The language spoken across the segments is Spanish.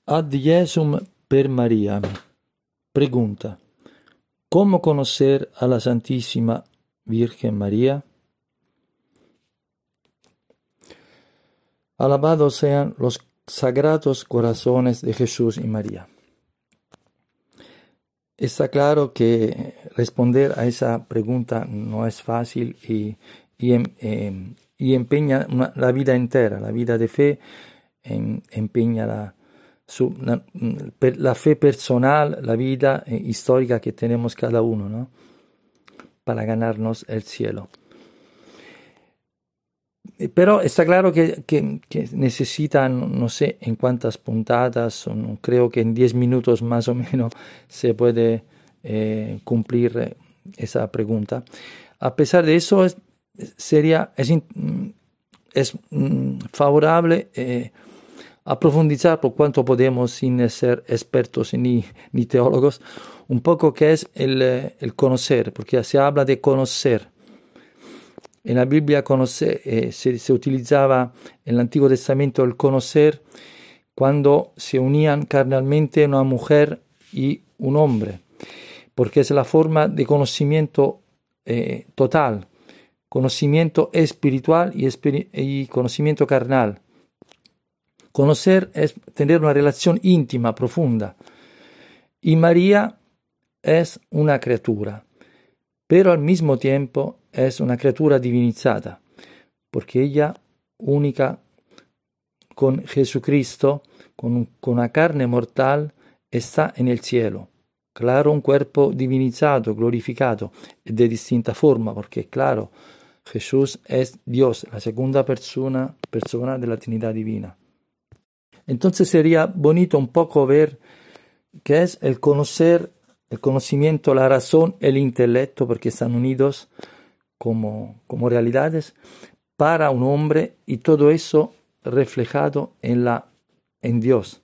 Ad Jesum per María. Pregunta: ¿cómo conocer a la Santísima Virgen María? Alabados sean los sagrados corazones de Jesús y María. Está claro que responder a esa pregunta no es fácil y empeña la vida entera. La vida de fe empeña la fe personal, la vida histórica que tenemos cada uno, ¿no? Para ganarnos el cielo. Pero está claro que necesitan, no sé en cuántas puntadas, creo que en 10 minutos más o menos se puede cumplir esa pregunta. A pesar de eso, es favorable a profundizar por cuanto podemos, sin ser expertos ni teólogos, un poco qué es el conocer, porque se habla de conocer. En la Biblia se utilizaba en el Antiguo Testamento el conocer cuando se unían carnalmente una mujer y un hombre, porque es la forma de conocimiento total, conocimiento espiritual y conocimiento carnal. Conocer es tener una relación íntima, profunda. Y María es una criatura, pero al mismo tiempo es una criatura divinizada, porque ella, única con Jesucristo, con una carne mortal, está en el cielo. Claro, un cuerpo divinizado, glorificado, de distinta forma, porque claro, Jesús es Dios, la segunda persona de la Trinidad Divina. Entonces sería bonito un poco ver qué es el conocer, el conocimiento, la razón, el intelecto, porque están unidos como realidades para un hombre, y todo eso reflejado en Dios.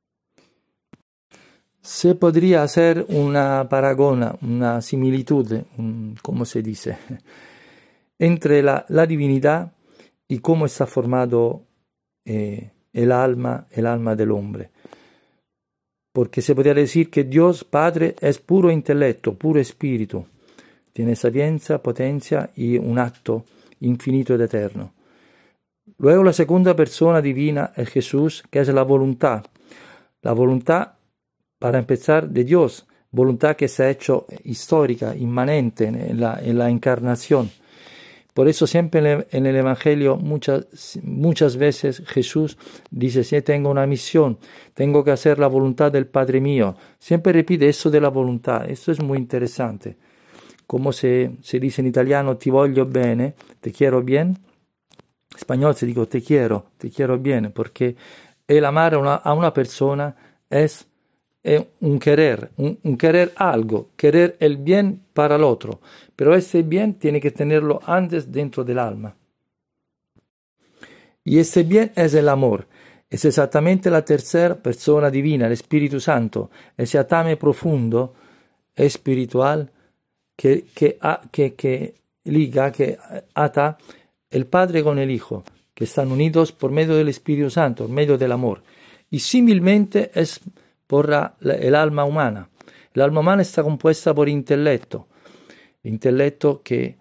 Se podría hacer una paragona, una similitud, ¿cómo se dice?, entre la divinidad y cómo está formado el alma del hombre. Porque se podría decir que Dios Padre es puro intelecto, puro espíritu. Tiene sapienza, potencia y un acto infinito y eterno. Luego la segunda persona divina es Jesús, que es la voluntad. La voluntad, para empezar, de Dios. Voluntad que se ha hecho histórica, inmanente en la encarnación. Por eso siempre en el Evangelio muchas veces Jesús dice: si tengo una misión, tengo que hacer la voluntad del Padre mío. Siempre repite eso de la voluntad. Esto es muy interesante. Como se dice en italiano ti voglio bene, te quiero bien. En español se dice te quiero bien, porque el amar a una persona es un querer algo, querer el bien para el otro, pero ese bien tiene que tenerlo antes dentro del alma. Y ese bien es el amor, es exactamente la tercera persona divina, el Espíritu Santo, ese atame profundo, espiritual, que liga, que ata el Padre con el Hijo, que están unidos por medio del Espíritu Santo, por medio del amor. Y similmente es por el alma humana. El alma humana está compuesta por intelecto que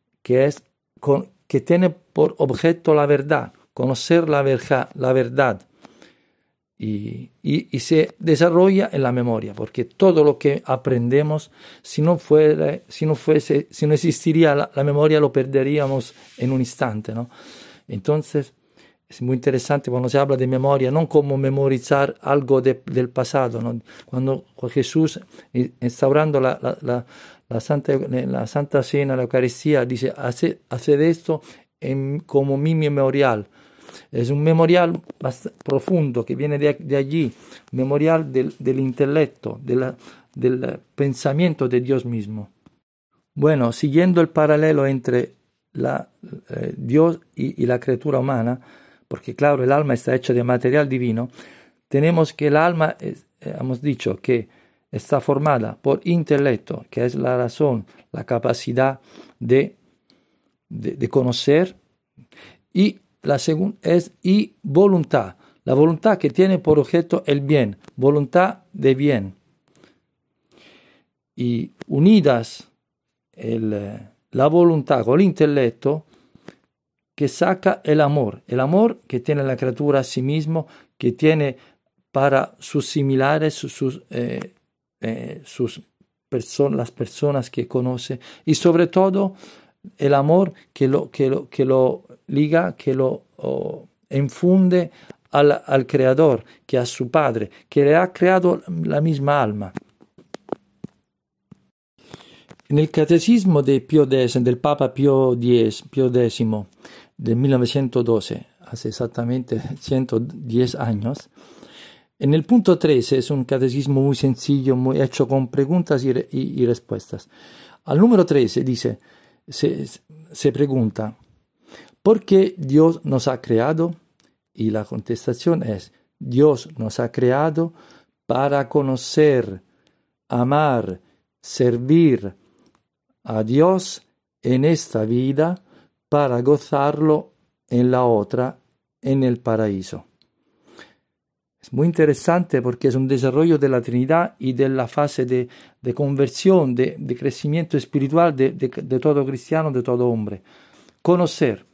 tiene por objeto la verdad, conocer la verdad, y se desarrolla en la memoria, porque todo lo que aprendemos, si no existiría la memoria, lo perderíamos en un instante, ¿no? Entonces es muy interesante cuando se habla de memoria, no como memorizar algo del pasado, ¿no? Cuando Jesús, instaurando la Santa Cena, la Eucaristía, dice: haced esto como mi memorial. Es un memorial profundo que viene de allí, memorial del intelecto, del pensamiento de Dios mismo. Bueno, siguiendo el paralelo entre Dios y la criatura humana, porque claro, el alma está hecha de material divino, tenemos que el alma, hemos dicho que está formada por intelecto, que es la razón, la capacidad de conocer, y la segunda es voluntad, La voluntad que tiene por objeto el bien, voluntad de bien. Y unidas la voluntad con el intelecto, que saca el amor que tiene la criatura a sí mismo, que tiene para sus similares, las personas que conoce, y sobre todo el amor que lo liga, que lo infunde al Creador, que a su Padre, que le ha creado la misma alma. En el catecismo de del Papa Pío X, del 1912, hace exactamente 110 años, en el punto 13 es un catecismo muy sencillo, muy hecho con preguntas y respuestas. Al número 13 dice, se pregunta, ¿por qué Dios nos ha creado? Y la contestación es, Dios nos ha creado para conocer, amar, servir a Dios en esta vida, para gozarlo en la otra, en el paraíso. Es muy interesante porque es un desarrollo de la Trinidad y de la fase de conversión, de crecimiento espiritual de todo cristiano, de todo hombre. Conocer.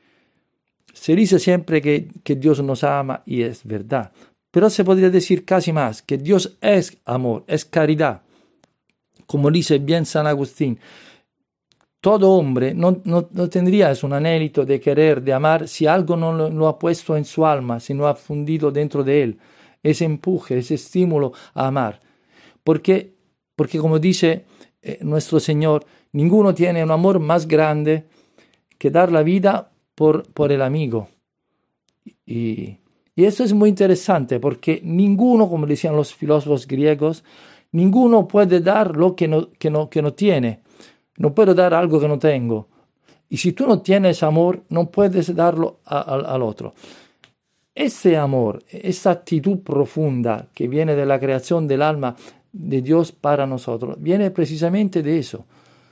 Se dice siempre que Dios nos ama y es verdad, pero se podría decir casi más, que Dios es amor, es caridad. Como dice bien San Agustín, todo hombre no tendría un anhelo de querer, de amar, si algo no lo ha puesto en su alma, si no ha fundido dentro de él ese empuje, ese estímulo a amar. Porque como dice nuestro Señor, ninguno tiene un amor más grande que dar la vida por el amigo. Y esto es muy interesante porque ninguno, como decían los filósofos griegos, ninguno puede dar lo que no tiene. No puedo dar algo que no tengo. Y si tú no tienes amor, no puedes darlo al otro. Ese amor, esa actitud profunda que viene de la creación del alma de Dios para nosotros, viene precisamente de eso.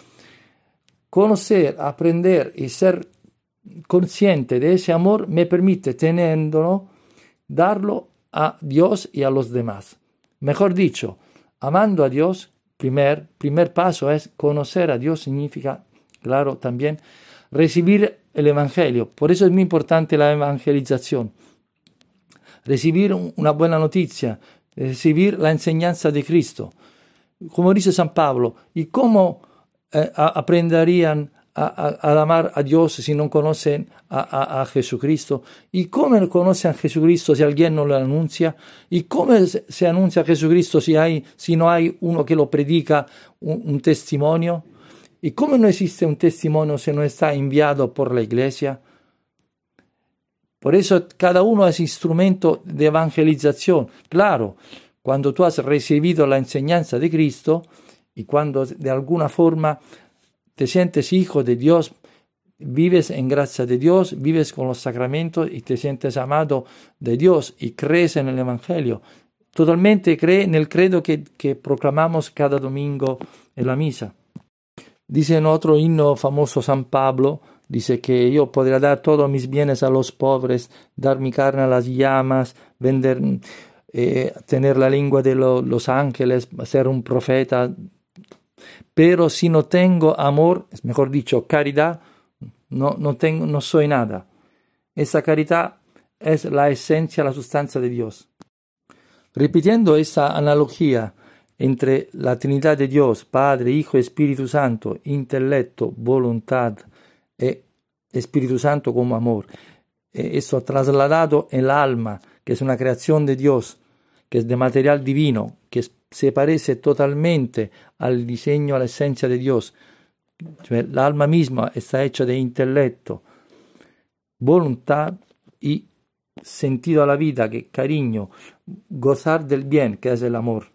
Conocer, aprender y ser consciente de ese amor me permite, teniéndolo, darlo a Dios y a los demás. Mejor dicho, amando a Dios, primer paso es conocer a Dios, significa, claro, también recibir el Evangelio. Por eso es muy importante la evangelización. Recibir una buena noticia, recibir la enseñanza de Cristo. Como dice San Pablo, ¿y cómo aprenderían a amar a Dios si no conocen a Jesucristo? ¿Y cómo conocen a Jesucristo si alguien no lo anuncia? ¿Y cómo se anuncia a Jesucristo si no hay uno que lo predica, un testimonio? ¿Y cómo no existe un testimonio si no está enviado por la Iglesia? Por eso cada uno es instrumento de evangelización. Claro, cuando tú has recibido la enseñanza de Cristo y cuando de alguna forma te sientes hijo de Dios, vives en gracia de Dios, vives con los sacramentos y te sientes amado de Dios y crees en el Evangelio. Totalmente cree en el credo que proclamamos cada domingo en la misa. Dice en otro himno famoso San Pablo, dice que yo podría dar todos mis bienes a los pobres, dar mi carne a las llamas, vender, tener la lengua de los ángeles, ser un profeta. Pero si no tengo amor, es mejor dicho, caridad, no soy nada. Esa caridad es la esencia, la sustancia de Dios. Repitiendo esa analogía entre la Trinidad de Dios, Padre, Hijo y Espíritu Santo, intelecto, voluntad e Espíritu Santo como amor, eso trasladado en el alma, que es una creación de Dios, que es de material divino, que se parece totalmente al diseño, a la esencia de Dios. Cioè, el alma misma está hecha de intelecto, voluntad y sentido a la vida, que cariño, gozar del bien, que es el amor.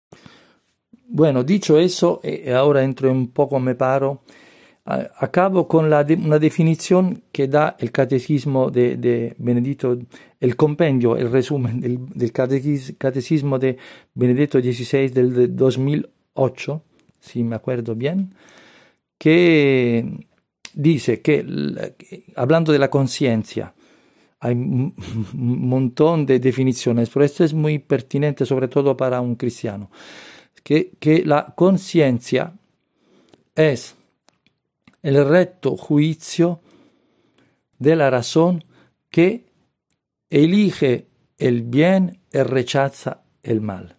Bueno, dicho eso, ahora entro un poco, me paro, acabo con una definición que da el catecismo de Benedetto, el compendio, el resumen del catecismo de Benedetto XVI del 2008, si me acuerdo bien, que dice que, hablando de la conciencia, Hay un montón de definiciones, pero esto es muy pertinente sobre todo para un cristiano, que la conciencia es el recto juicio de la razón que elige el bien y rechaza el mal.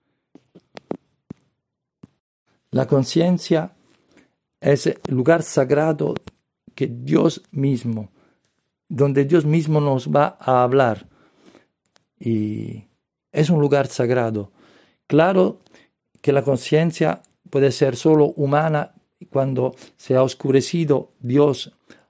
La conciencia es el lugar sagrado que Dios mismo, donde Dios mismo nos va a hablar. Y es un lugar sagrado. Claro que la conciencia puede ser solo humana cuando se ha oscurecido Dios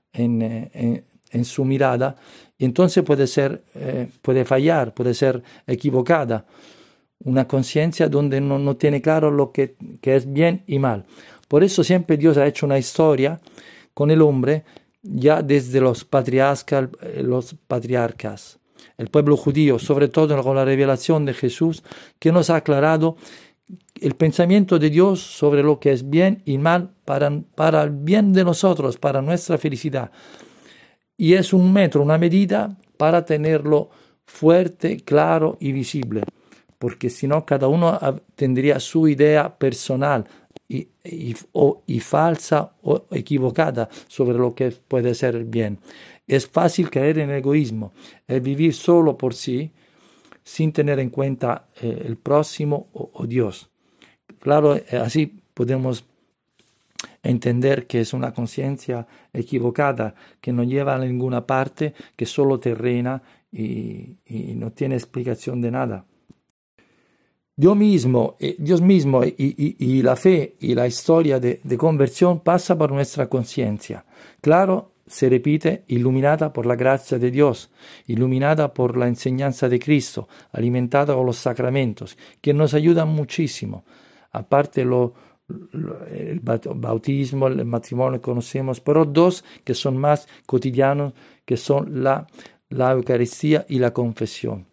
en su mirada, y entonces puede fallar, puede ser equivocada. Una conciencia donde no tiene claro lo que es bien y mal. Por eso siempre Dios ha hecho una historia con el hombre ya desde los patriarcas. El pueblo judío, sobre todo con la revelación de Jesús, que nos ha aclarado el pensamiento de Dios sobre lo que es bien y mal para el bien de nosotros, para nuestra felicidad. Y es un metro, una medida para tenerlo fuerte, claro y visible, porque si no cada uno tendría su idea personal y falsa o equivocada sobre lo que puede ser el bien. Es fácil caer en egoísmo, es vivir solo por sí, sin tener en cuenta el próximo o Dios. Claro, así podemos entender que es una conciencia equivocada, que no lleva a ninguna parte, que es solo terrena y no tiene explicación de nada. Dios mismo y la fe y la historia de conversión pasa por nuestra conciencia. Claro, se repite, iluminada por la gracia de Dios, iluminada por la enseñanza de Cristo, alimentada con los sacramentos, que nos ayudan muchísimo. Aparte el bautismo, el matrimonio conocemos, pero dos que son más cotidianos, que son la Eucaristía y la confesión.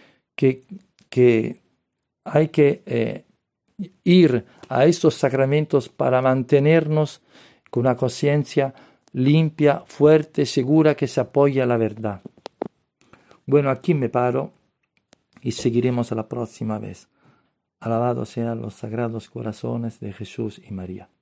Que hay que ir a estos sacramentos para mantenernos con una conciencia limpia, fuerte, segura, que se apoya a la verdad. Bueno, aquí me paro y seguiremos la próxima vez. Alabados sean los sagrados corazones de Jesús y María.